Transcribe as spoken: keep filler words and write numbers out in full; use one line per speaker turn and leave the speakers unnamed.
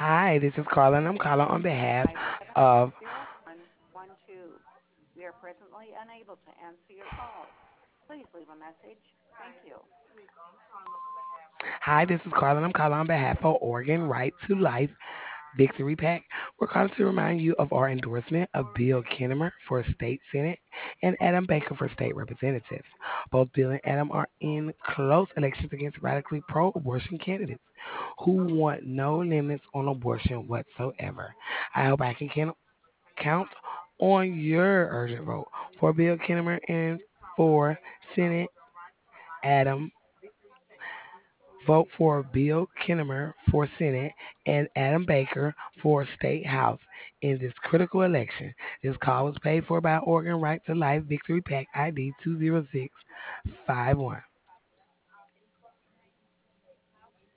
Hi, this is Carla, and I'm calling on behalf of. Hi, this is Carla, and I'm calling on behalf of Oregon Right to Life Victory Pack. We're calling to remind you of our endorsement of Bill Kinnemer for state senate and Adam Baker for state representative. Both Bill and Adam are in close elections against radically pro-abortion candidates who want no limits on abortion whatsoever. I hope I can can- count on your urgent vote for Bill Kinnemer and for Senate Adam. Vote for Bill Kinnemer for Senate and Adam Baker for State House in this critical election. This call was paid for by Oregon Right to Life Victory Pack I D two zero six five one.